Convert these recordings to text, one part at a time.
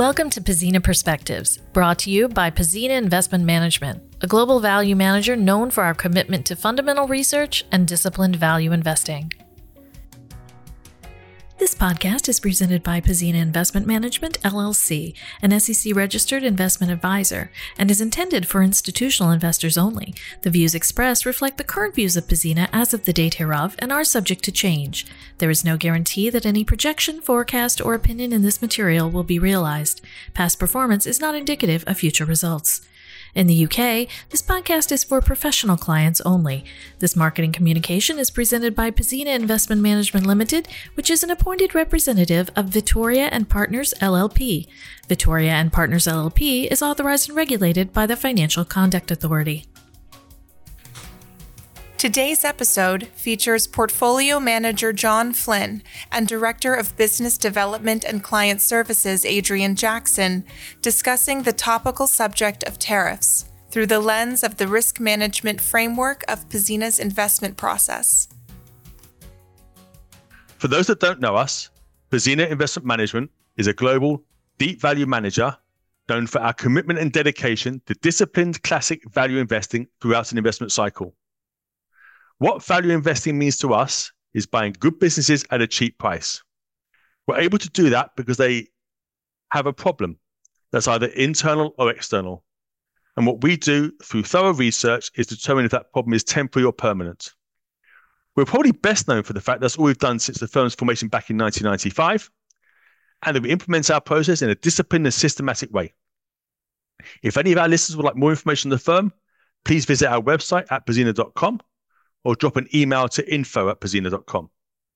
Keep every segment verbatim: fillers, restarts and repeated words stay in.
Welcome to Pzena Perspectives, brought to you by Pzena Investment Management, a global value manager known for our commitment to fundamental research and disciplined value investing. This podcast is presented by Pzena Investment Management, L L C, an S E C-registered investment advisor, and is intended for institutional investors only. The views expressed reflect the current views of Pzena as of the date hereof and are subject to change. There is no guarantee that any projection, forecast, or opinion in this material will be realized. Past performance is not indicative of future results. In the U K, this podcast is for professional clients only. This marketing communication is presented by Pzena Investment Management Limited, which is an appointed representative of Vittoria and Partners L L P. Vittoria and Partners L L P is authorized and regulated by the Financial Conduct Authority. Today's episode features Portfolio Manager John Flynn and Director of Business Development and Client Services Adrian Jackson discussing the topical subject of tariffs through the lens of the risk management framework of Pzena's investment process. For those that don't know us, Pzena Investment Management is a global, deep value manager known for our commitment and dedication to disciplined classic value investing throughout an investment cycle. What value investing means to us is buying good businesses at a cheap price. We're able to do that because they have a problem that's either internal or external. And what we do through thorough research is determine if that problem is temporary or permanent. We're probably best known for the fact that's all we've done since the firm's formation back in nineteen ninety-five, and that we implement our process in a disciplined and systematic way. If any of our listeners would like more information on the firm, please visit our website at pzena dot com. or drop an email to info at pzena dot com.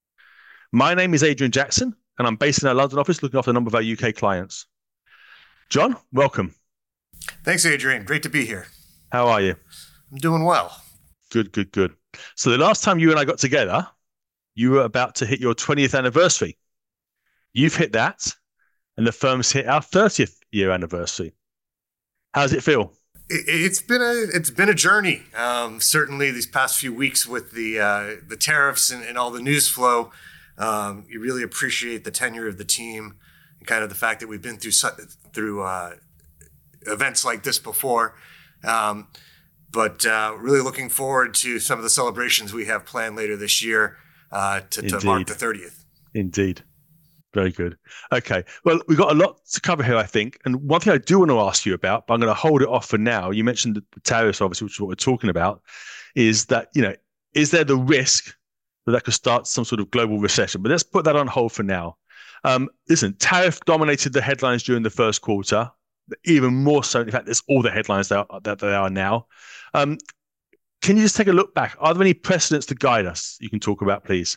My name is Adrian Jackson, and I'm based in our London office looking after a number of our U K clients. John, welcome. Thanks, Adrian. Great to be here. How are you? I'm doing well. Good, good, good. So the last time you and I got together, you were about to hit your twentieth anniversary. You've hit that, and the firm's hit our thirtieth year anniversary. How does it feel? It's been a it's been a journey. Um, certainly, these past few weeks with the uh, the tariffs and, and all the news flow, um, you really appreciate the tenure of the team and kind of the fact that we've been through through uh, events like this before. Um, but uh, really looking forward to some of the celebrations we have planned later this year uh, to, to mark the thirtieth. Indeed. Very good. Okay. Well, we've got a lot to cover here, I think. And one thing I do want to ask you about, but I'm going to hold it off for now. You mentioned the tariffs, obviously, which is what we're talking about, is that, you know, is there the risk that that could start some sort of global recession? But let's put that on hold for now. Um, listen, tariff dominated the headlines during the first quarter, even more so. In fact, there's all the headlines that, are, that they are now. Um, can you just take a look back? Are there any precedents to guide us you can talk about, please?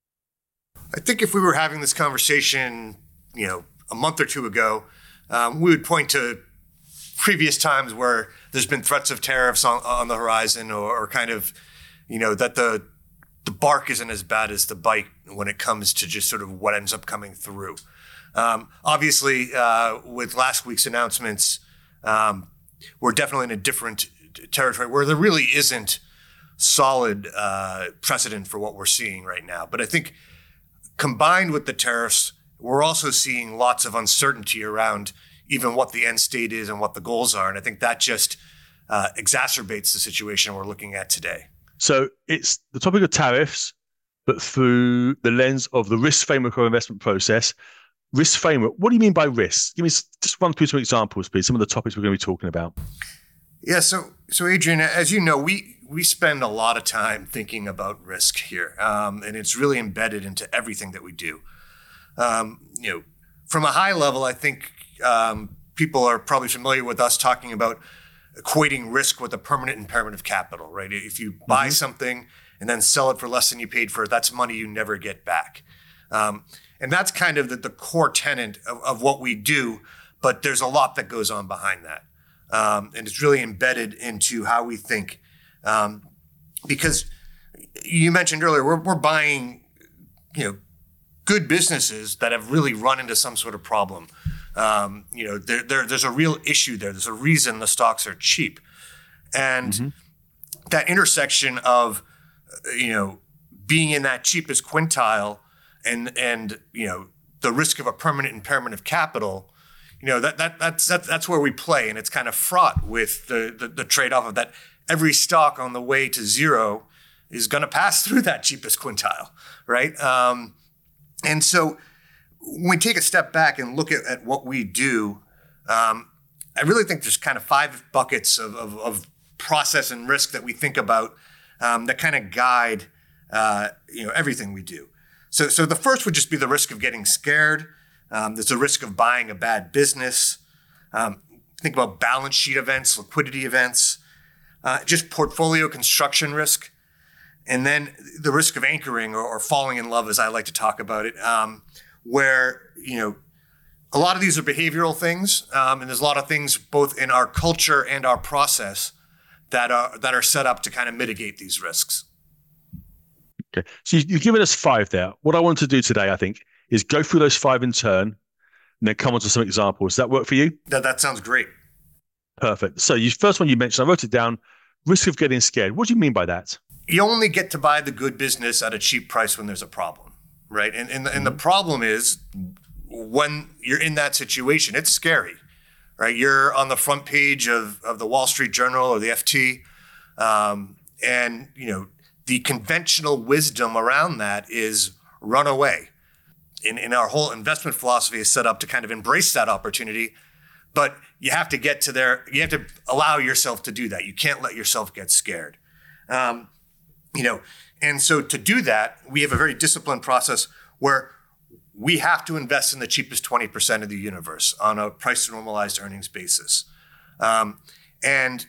I think if we were having this conversation, you know, a month or two ago, um, we would point to previous times where there's been threats of tariffs on, on the horizon, or, or kind of, you know, that the the bark isn't as bad as the bite when it comes to just sort of what ends up coming through. Um, obviously, uh, with last week's announcements, um, we're definitely in a different territory where there really isn't solid uh, precedent for what we're seeing right now. But I think combined with the tariffs, we're also seeing lots of uncertainty around even what the end state is and what the goals are. And I think that just uh, exacerbates the situation we're looking at today. So it's the topic of tariffs, but through the lens of the risk framework of investment process. Risk framework, what do you mean by risk? Give me just run through some examples, please, some of the topics we're going to be talking about. Yeah, so so Adrian, as you know, we we spend a lot of time thinking about risk here, um, and it's really embedded into everything that we do. Um, you know, from a high level, I think um, people are probably familiar with us talking about equating risk with a permanent impairment of capital, right? If you buy mm-hmm. something and then sell it for less than you paid for it, that's money you never get back. Um, and that's kind of the, the core tenet of, of what we do, but there's a lot that goes on behind that. Um, and it's really embedded into how we think. Um, because you mentioned earlier, we're, we're buying, you know, good businesses that have really run into some sort of problem. Um, you know, there, there, there's a real issue there. There's a reason the stocks are cheap. And mm-hmm. that intersection of, you know, being in that cheapest quintile and, and, you know, the risk of a permanent impairment of capital, you know, that that that's that, that's where we play, and it's kind of fraught with the the, the trade-off of that every stock on the way to zero is going to pass through that cheapest quintile, right? Um, and so when we take a step back and look at, at what we do, um, I really think there's kind of five buckets of, of, of process and risk that we think about um, that kind of guide uh, you know everything we do. So, so the first would just be the risk of getting scared. Um, there's a risk of buying a bad business. Um, think about balance sheet events, liquidity events, uh, just portfolio construction risk. And then the risk of anchoring or, or falling in love, as I like to talk about it, um, where, you know, a lot of these are behavioral things. Um, and there's a lot of things both in our culture and our process that are, that are set up to kind of mitigate these risks. Okay. So you've given us five there. What I want to do today, I think, is go through those five in turn and then come on to some examples. Does that work for you? That, that sounds great. Perfect. So you first one you mentioned, I wrote it down, risk of getting scared. What do you mean by that? You only get to buy the good business at a cheap price when there's a problem, right? And and, and the problem is when you're in that situation, it's scary, right? You're on the front page of, of the Wall Street Journal or the F T, um, and you know the conventional wisdom around that is run away. In, in our whole investment philosophy is set up to kind of embrace that opportunity, but you have to get to there. You have to allow yourself to do that. You can't let yourself get scared. Um, You know, and so to do that, we have a very disciplined process where we have to invest in the cheapest twenty percent of the universe on a price normalized earnings basis. Um, and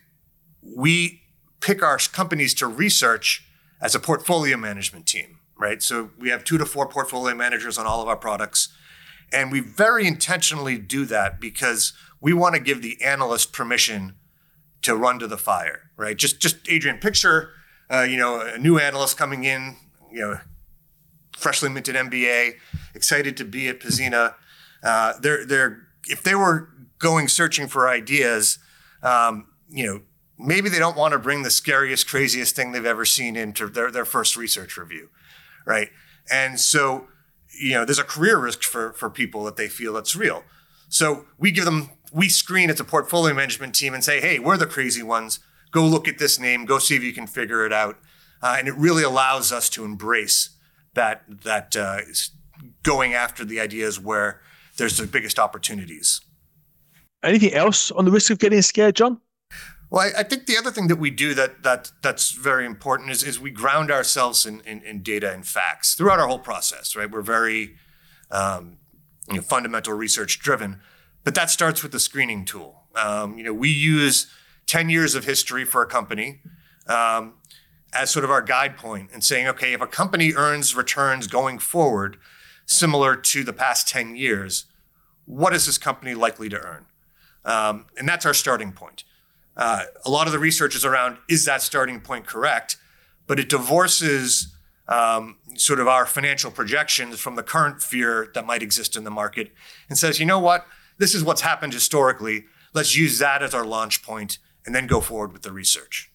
we pick our companies to research as a portfolio management team, right? So we have two to four portfolio managers on all of our products. And we very intentionally do that because we want to give the analyst permission to run to the fire, right? Just, just Adrian, picture Uh, you know, a new analyst coming in, you know, freshly minted M B A, excited to be at Pzena. Uh, they're they're if they were going searching for ideas, um, you know, maybe they don't want to bring the scariest, craziest thing they've ever seen into their their first research review, right? And so, you know, there's a career risk for for people that they feel that's real. So we give them, we screen as a portfolio management team and say, hey, we're the crazy ones. Go look at this name. Go see if you can figure it out. Uh, and it really allows us to embrace that that uh, going after the ideas where there's the biggest opportunities. Anything else on the risk of getting scared, John? Well, I, I think the other thing that we do that that that's very important is, is we ground ourselves in, in, in data and facts throughout our whole process, right? We're very um, you know, fundamental research driven, but that starts with the screening tool. Um, you know, we use ten years of history for a company um, as sort of our guide point and saying, okay, if a company earns returns going forward similar to the past ten years, what is this company likely to earn? Um, and that's our starting point. Uh, a lot of the research is around, is that starting point correct? But it divorces um, sort of our financial projections from the current fear that might exist in the market and says, you know what? This is what's happened historically. Let's use that as our launch point and then go forward with the research.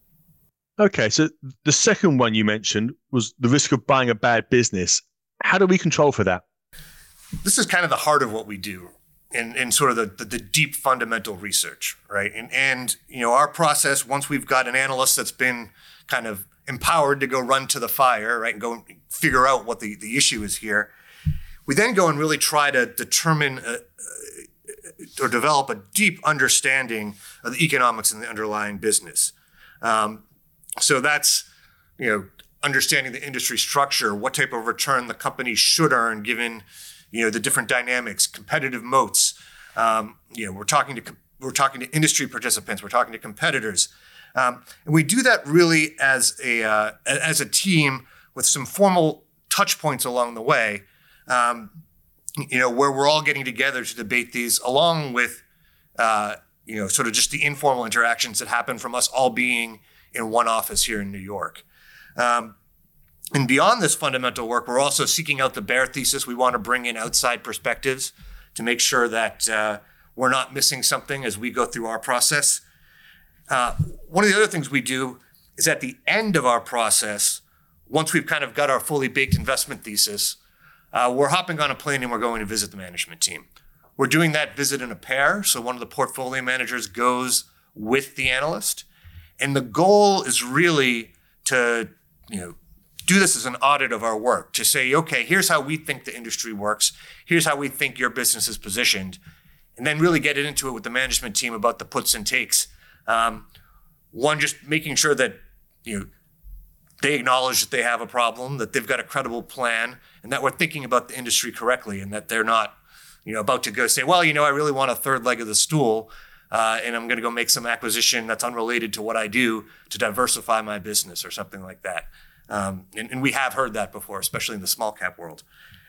Okay, so the second one you mentioned was the risk of buying a bad business. How do we control for that? This is kind of the heart of what we do in, in sort of the, the, the deep fundamental research, right? And, and, you know, our process, once we've got an analyst that's been kind of empowered to go run to the fire, right, and go figure out what the, the issue is here, we then go and really try to determine uh, or develop a deep understanding of the economics in the underlying business. Um, so that's, you know, understanding the industry structure, what type of return the company should earn given, you know, the different dynamics, competitive moats. Um, you know, we're talking to we're talking to industry participants, we're talking to competitors, um, and we do that really as a uh, as a team with some formal touch points along the way. Um, you know, where we're all getting together to debate these along with, uh, you know, sort of just the informal interactions that happen from us all being in one office here in New York. Um, and beyond this fundamental work, we're also seeking out the bear thesis. We want to bring in outside perspectives to make sure that uh, we're not missing something as we go through our process. Uh, one of the other things we do is at the end of our process, once we've kind of got our fully baked investment thesis, Uh, we're hopping on a plane and we're going to visit the management team. We're doing that visit in a pair. So one of the portfolio managers goes with the analyst. And the goal is really to, you know, do this as an audit of our work, to say, okay, here's how we think the industry works. Here's how we think your business is positioned. And then really get into it with the management team about the puts and takes. Um, one, just making sure that, you know, they acknowledge that they have a problem, that they've got a credible plan, and that we're thinking about the industry correctly, and that they're not, you know, about to go say, well, you know, I really want a third leg of the stool, uh, and I'm going to go make some acquisition that's unrelated to what I do to diversify my business or something like that. Um, and, and we have heard that before, especially in the small cap world.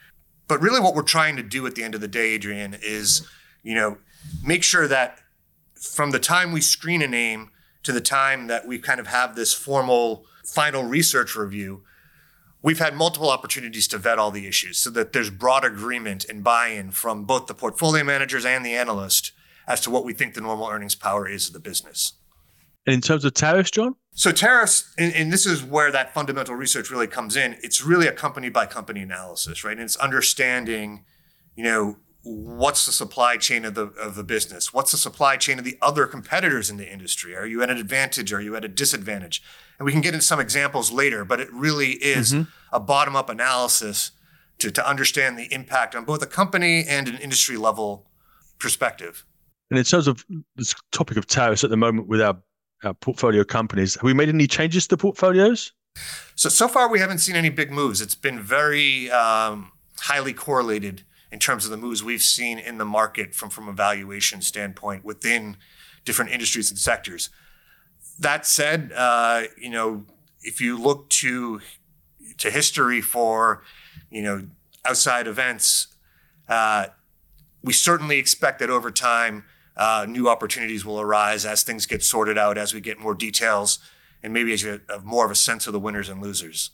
But really what we're trying to do at the end of the day, Adrian, is, you know, make sure that from the time we screen a name to the time that we kind of have this formal final research review, we've had multiple opportunities to vet all the issues so that there's broad agreement and buy-in from both the portfolio managers and the analyst as to what we think the normal earnings power is of the business. And in terms of tariffs, John? So tariffs, and, and this is where that fundamental research really comes in. It's really a company by company analysis, right? And it's understanding, you know, what's the supply chain of the of the business? What's the supply chain of the other competitors in the industry? Are you at an advantage? Are you at a disadvantage? And we can get into some examples later, but it really is mm-hmm. a bottom-up analysis to, to understand the impact on both a company and an industry level perspective. And in terms of this topic of tariffs at the moment with our, our portfolio companies, have we made any changes to portfolios? So, so far we haven't seen any big moves. It's been very um, highly correlated in terms of the moves we've seen in the market from, from a valuation standpoint within different industries and sectors. That said, uh, you know, if you look to to history for, you know, outside events, uh, we certainly expect that over time, uh, new opportunities will arise as things get sorted out, as we get more details, and maybe as you have more of a sense of the winners and losers.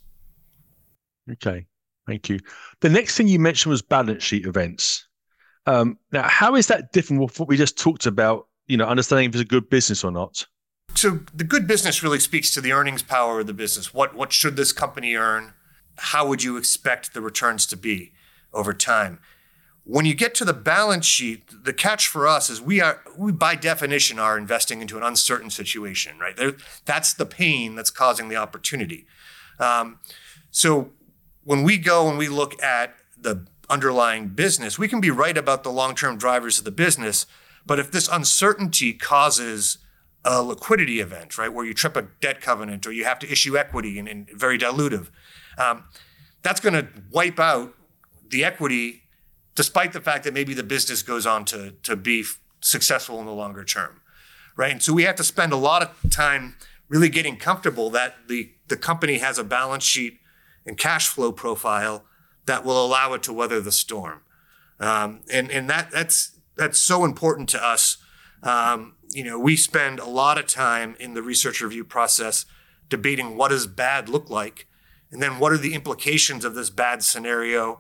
Okay, thank you. The next thing you mentioned was balance sheet events. Um, now, how is that different from what we just talked about, you know, understanding if it's a good business or not? So the good business really speaks to the earnings power of the business. What what should this company earn? How would you expect the returns to be over time? When you get to the balance sheet, the catch for us is we are we by definition are investing into an uncertain situation, right? There, that's the pain that's causing the opportunity. Um, so when we go and we look at the underlying business, we can be right about the long-term drivers of the business, but if this uncertainty causes a liquidity event, right, where you trip a debt covenant or you have to issue equity and, and very dilutive, um, that's going to wipe out the equity, despite the fact that maybe the business goes on to, to be f- successful in the longer term, right? And so we have to spend a lot of time really getting comfortable that the, the company has a balance sheet and cash flow profile that will allow it to weather the storm. Um, and and that that's that's so important to us. Um, you know, we spend a lot of time in the research review process debating what does bad look like, and then what are the implications of this bad scenario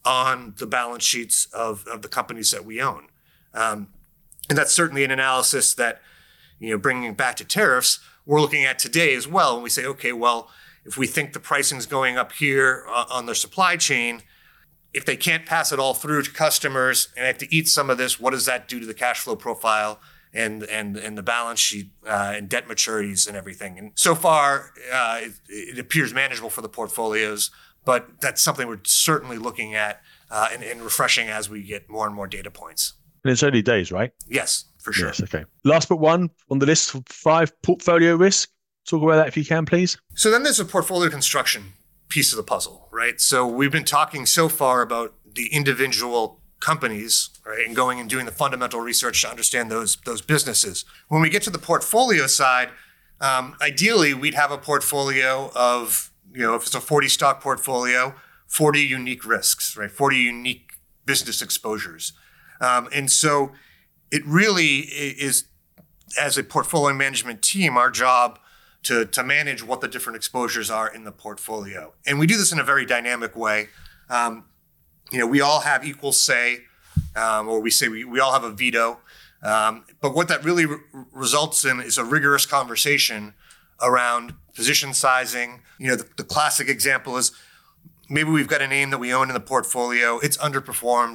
on the balance sheets of, of the companies that we own. Um, and that's certainly an analysis that, you know, bringing it back to tariffs, we're looking at today as well. And we say, okay, well, if we think the pricing's going up here uh, on their supply chain, if they can't pass it all through to customers and have to eat some of this, what does that do to the cash flow profile and and and the balance sheet uh, and debt maturities and everything? And so far, uh, it, it appears manageable for the portfolios, but that's something we're certainly looking at uh, and, and refreshing as we get more and more data points. And it's early days, right? Yes, for sure. Yes, okay. Last but one on the list, five, portfolio risk. Talk about that if you can, please. So then there's a portfolio construction piece of the puzzle, right? So we've been talking so far about the individual companies, right, and going and doing the fundamental research to understand those those businesses. When we get to the portfolio side, um, ideally we'd have a portfolio of, you know, if it's a forty stock portfolio, forty unique risks, right? forty unique business exposures. Um, and so it really is, as a portfolio management team, our job to, to manage what the different exposures are in the portfolio. And we do this in a very dynamic way. Um, you know, we all have equal say, um, or we say we, we all have a veto. Um, but what that really re- results in is a rigorous conversation around position sizing. You know, the, the classic example is maybe we've got a name that we own in the portfolio. It's underperformed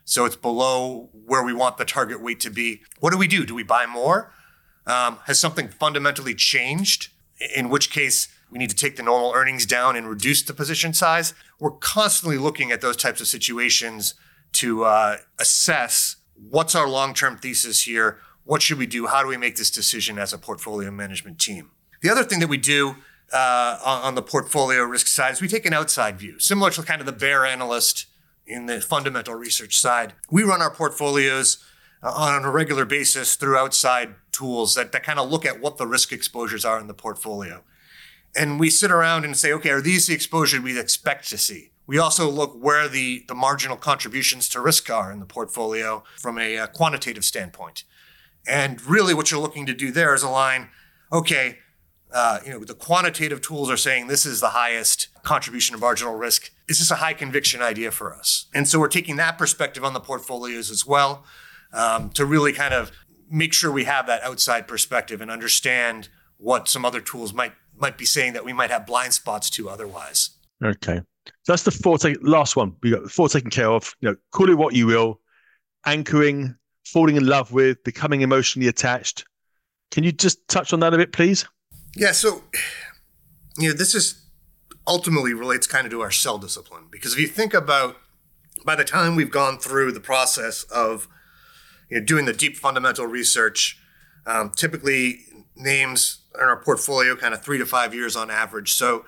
So it's below where we want the target weight to be. What do we do? Do we buy more? Um, has something fundamentally changed? In which case, we need to take the normal earnings down and reduce the position size. We're constantly looking at those types of situations to uh, assess what's our long-term thesis here, what should we do, how do we make this decision as a portfolio management team. The other thing that we do uh, on, on the portfolio risk side is we take an outside view, similar to kind of the bear analyst in the fundamental research side. We run our portfolios uh, on a regular basis through outside tools that, that kind of look at what the risk exposures are in the portfolio. And we sit around and say, okay, are these the exposures we'd expect to see? We also look where the, the marginal contributions to risk are in the portfolio from a, a quantitative standpoint. And really what you're looking to do there is align, okay, uh, you know, the quantitative tools are saying this is the highest contribution to marginal risk. Is this a high conviction idea for us? And so we're taking that perspective on the portfolios as well um, to really kind of make sure we have that outside perspective and understand what some other tools might might be saying that we might have blind spots to otherwise. Okay. So that's the four, take, last one. We got the four taken care of. You know, call it what you will, anchoring, falling in love with, becoming emotionally attached. Can you just touch on that a bit, please? Yeah. So, you know, this is ultimately relates kind of to our sell discipline, because if you think about by the time we've gone through the process of, you know, doing the deep fundamental research, um, typically names in our portfolio kind of three to five years on average. So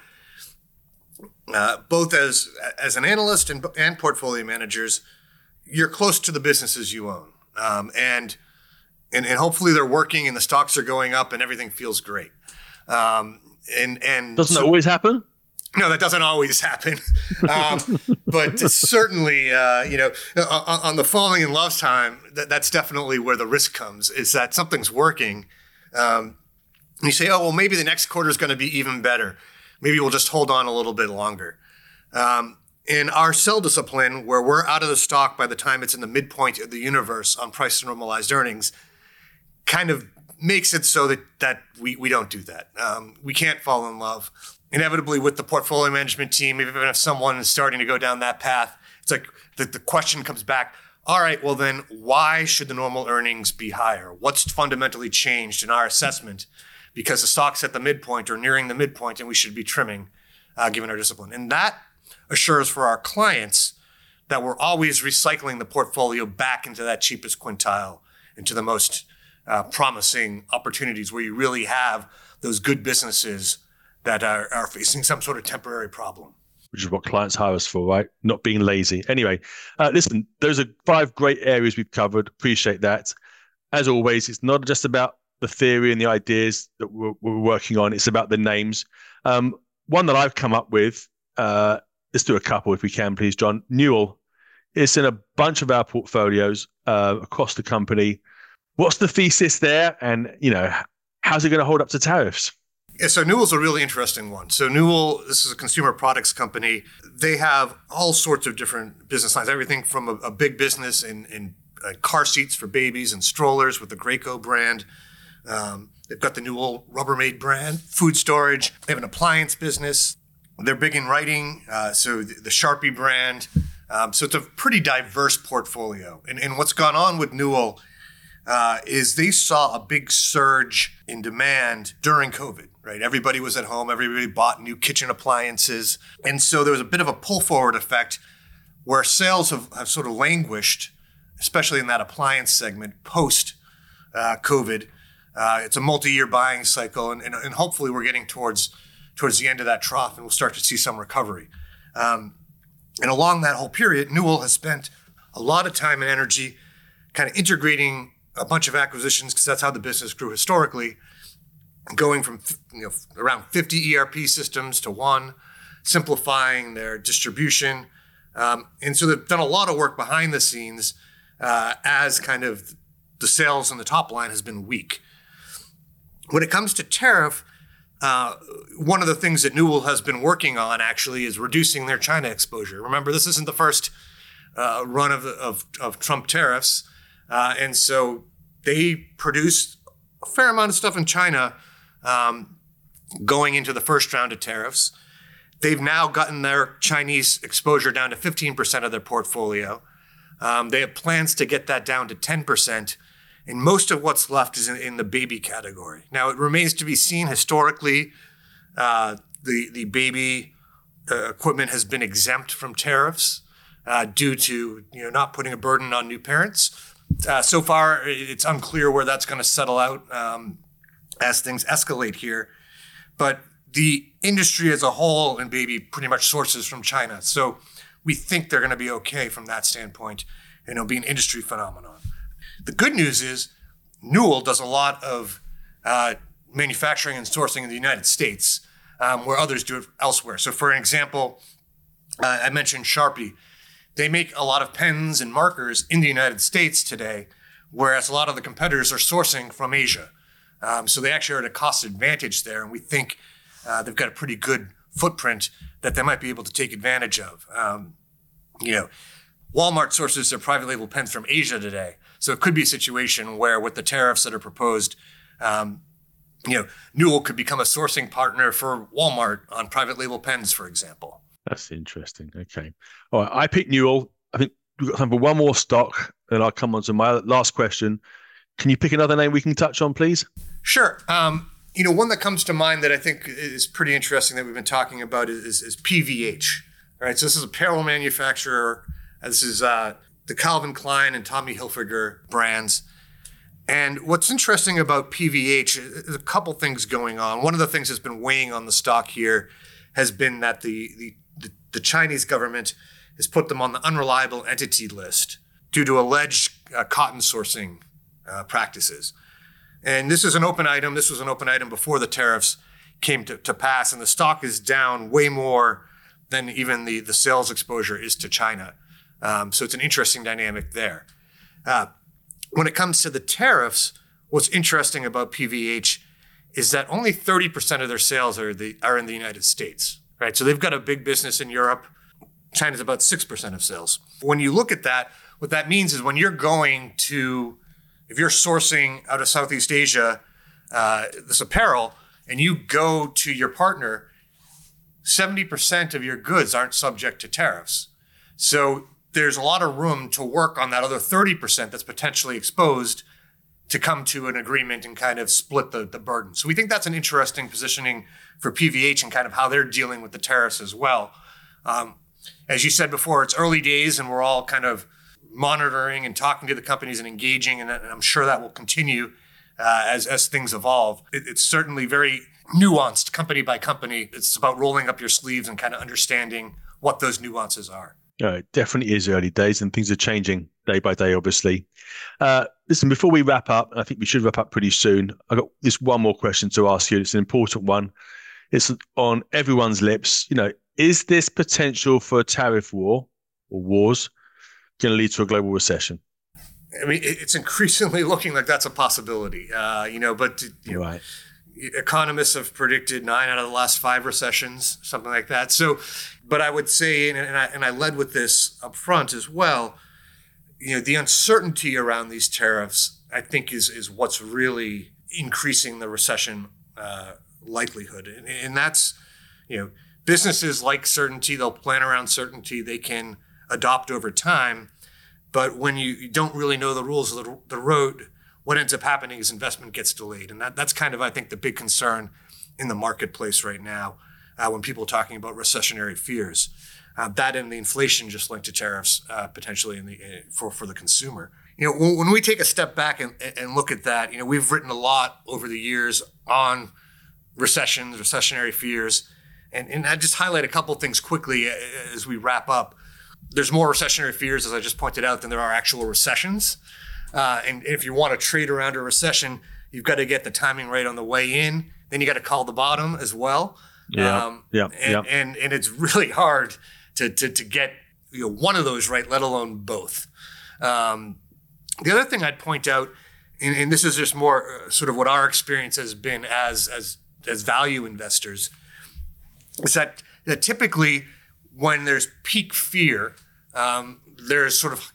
uh, both as as an analyst and, and portfolio managers, you're close to the businesses you own. Um, and, and and hopefully they're working and the stocks are going up and everything feels great. Um, and and Doesn't so, that always happen? No, that doesn't always happen. Um, but certainly, uh, you know, on, on the falling in love time, that, that's definitely where the risk comes, is that something's working. Um, and you say, oh, well, maybe the next quarter is going to be even better. Maybe we'll just hold on a little bit longer. Um, in our sell discipline, where we're out of the stock by the time it's in the midpoint of the universe on price to normalized earnings, kind of makes it so that that we, we don't do that. Um, we can't fall in love. Inevitably, with the portfolio management team, even if someone is starting to go down that path, it's like the, the question comes back, all right, well then, why should the normal earnings be higher? What's fundamentally changed in our assessment? Because the stock's at the midpoint or nearing the midpoint, and we should be trimming, uh, given our discipline. And that assures for our clients that we're always recycling the portfolio back into that cheapest quintile, into the most uh, promising opportunities where you really have those good businesses that are, are facing some sort of temporary problem. Which is what clients hire us for, right? Not being lazy. Anyway, uh, listen, those are five great areas we've covered. Appreciate that. As always, it's not just about the theory and the ideas that we're, we're working on. It's about the names. Um, one that I've come up with, uh, let's do a couple if we can, please, John. Newell. It's in a bunch of our portfolios uh, across the company. What's the thesis there? And, you know, how's it going to hold up to tariffs? Yeah, so Newell's a really interesting one. So Newell, this is a consumer products company. They have all sorts of different business lines, everything from a, a big business in, in uh, car seats for babies and strollers with the Graco brand. Um, they've got the Newell Rubbermaid brand, food storage. They have an appliance business. They're big in writing, uh, so the, the Sharpie brand. Um, so it's a pretty diverse portfolio. And, and what's gone on with Newell uh, is they saw a big surge in demand during COVID. Right, everybody was at home. Everybody bought new kitchen appliances. And so there was a bit of a pull forward effect where sales have, have sort of languished, especially in that appliance segment post uh, COVID. Uh, it's a multi-year buying cycle. And, and, and hopefully we're getting towards, towards the end of that trough and we'll start to see some recovery. Um, and along that whole period, Newell has spent a lot of time and energy kind of integrating a bunch of acquisitions, because that's how the business grew historically, going from, you know, around fifty E R P systems to one, simplifying their distribution. Um, and so they've done a lot of work behind the scenes uh, as kind of the sales and the top line has been weak. When it comes to tariff, uh, one of the things that Newell has been working on actually is reducing their China exposure. Remember, this isn't the first uh, run of, of, of Trump tariffs. Uh, and so they produce a fair amount of stuff in China Um, going into the first round of tariffs. They've now gotten their Chinese exposure down to fifteen percent of their portfolio. Um, they have plans to get that down to ten percent. And most of what's left is in, in the baby category. Now, it remains to be seen historically, uh, the, the baby uh, equipment has been exempt from tariffs uh, due to you know not putting a burden on new parents. Uh, so far, it's unclear where that's going to settle out um, as things escalate here. But the industry as a whole in baby pretty much sources from China. So we think they're going to be okay from that standpoint, and it'll be an industry phenomenon. The good news is Newell does a lot of uh, manufacturing and sourcing in the United States, um, where others do it elsewhere. So for an example, uh, I mentioned Sharpie. They make a lot of pens and markers in the United States today, whereas a lot of the competitors are sourcing from Asia. Um, so they actually are at a cost advantage there, and we think uh, they've got a pretty good footprint that they might be able to take advantage of. Um, you know, Walmart sources their private label pens from Asia today. So it could be a situation where with the tariffs that are proposed, um, you know, Newell could become a sourcing partner for Walmart on private label pens, for example. That's interesting. Okay. All right. I picked Newell. I think we've got time for one more stock, and I'll come on to my last question. Can you pick another name we can touch on, please? Sure. Um, you know, one that comes to mind that I think is pretty interesting that we've been talking about is, is P V H. All right. So this is a apparel manufacturer. This is uh, the Calvin Klein and Tommy Hilfiger brands. And what's interesting about P V H is a couple things going on. One of the things that's been weighing on the stock here has been that the the, the, the Chinese government has put them on the unreliable entity list due to alleged uh, cotton sourcing uh, practices. And this is an open item. This was an open item before the tariffs came to, to pass, and the stock is down way more than even the, the sales exposure is to China. Um, so it's an interesting dynamic there. Uh, when it comes to the tariffs, what's interesting about P V H is that only thirty percent of their sales are the are in the United States, right? So they've got a big business in Europe. China's about six percent of sales. When you look at that, what that means is when you're going to, if you're sourcing out of Southeast Asia, uh, this apparel, and you go to your partner, seventy percent of your goods aren't subject to tariffs. So there's a lot of room to work on that other thirty percent that's potentially exposed to come to an agreement and kind of split the, the burden. So we think that's an interesting positioning for P V H and kind of how they're dealing with the tariffs as well. Um, as you said before, it's early days and we're all kind of monitoring and talking to the companies and engaging, and I'm sure that will continue uh, as, as things evolve. It, it's certainly very nuanced company by company. It's about rolling up your sleeves and kind of understanding what those nuances are. Yeah, it definitely is early days and things are changing day by day, obviously. Uh, listen, before we wrap up, and I think we should wrap up pretty soon, I've got this one more question to ask you. It's an important one. It's on everyone's lips. You know, is this potential for a tariff war or wars going to lead to a global recession? I mean, it's increasingly looking like that's a possibility, uh, you know, but you know, right. Economists have predicted nine out of the last five recessions, something like that. So, but I would say, and, and, I, and I led with this up front as well, you know, the uncertainty around these tariffs, I think, is is what's really increasing the recession uh, likelihood. And, and that's, you know, businesses like certainty, they'll plan around certainty, they can adopt over time. But when you, you don't really know the rules of the, the road, what ends up happening is investment gets delayed. And that, that's kind of, I think, the big concern in the marketplace right now uh, when people are talking about recessionary fears. Uh, that and the inflation just linked to tariffs uh, potentially in the, uh, for, for the consumer. You know, when, when we take a step back and, and look at that, you know, we've written a lot over the years on recessions, recessionary fears. And, and I just highlight a couple things quickly as we wrap up. There's more recessionary fears, as I just pointed out, than there are actual recessions. Uh, and if you want to trade around a recession, you've got to get the timing right on the way in. Then you got to call the bottom as well. Yeah, um, yeah, and, yeah. And and it's really hard to to to get you know one of those right, let alone both. Um, the other thing I'd point out, and, and this is just more uh, sort of what our experience has been as as as value investors, is that that typically when there's peak fear, um, there's sort of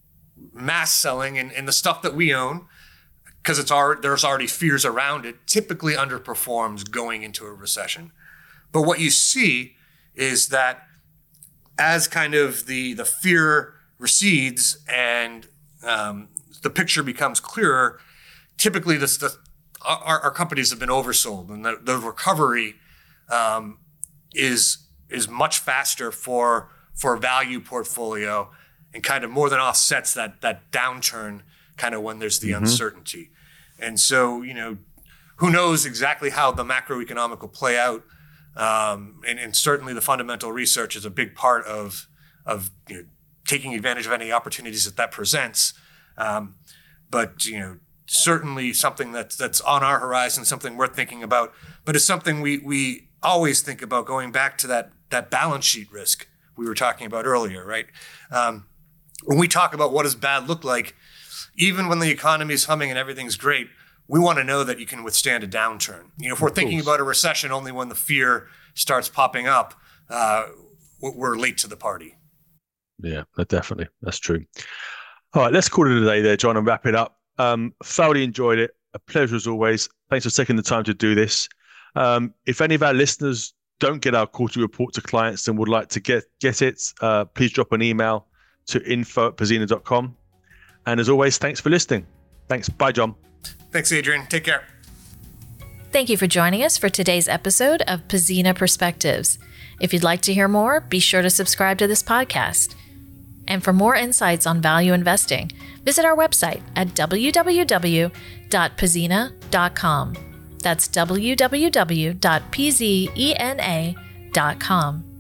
mass selling, and, and the stuff that we own, because it's our, there's already fears around it, typically underperforms going into a recession. But what you see is that as kind of the, the fear recedes and um, the picture becomes clearer, typically this, the, our, our companies have been oversold, and the, the recovery um, is is much faster for for a value portfolio, and kind of more than offsets that that downturn kind of when there's the mm-hmm. uncertainty. And so, you know, who knows exactly how the macroeconomic will play out. Um, and, and certainly the fundamental research is a big part of, of you know, taking advantage of any opportunities that that presents. Um, but, you know, certainly something that's, that's on our horizon, something worth thinking about, but it's something we, we always think about, going back to that, that balance sheet risk we were talking about earlier, right? Um, when we talk about what does bad look like, even when the economy is humming and everything's great, we want to know that you can withstand a downturn. You know, if we're thinking about a recession only when the fear starts popping up, uh, we're late to the party. Yeah, definitely. That's true. All right, let's call it a day there, John, and wrap it up. Um, thoroughly enjoyed it. A pleasure as always. Thanks for taking the time to do this. Um, if any of our listeners don't get our quarterly report to clients and would like to get, get it, uh, please drop an email to info at pzena dot com. And as always, thanks for listening. Thanks. Bye, John. Thanks, Adrian. Take care. Thank you for joining us for today's episode of Pzena Perspectives. If you'd like to hear more, be sure to subscribe to this podcast. And for more insights on value investing, visit our website at w w w dot pzena dot com. That's w w w dot pzena dot com.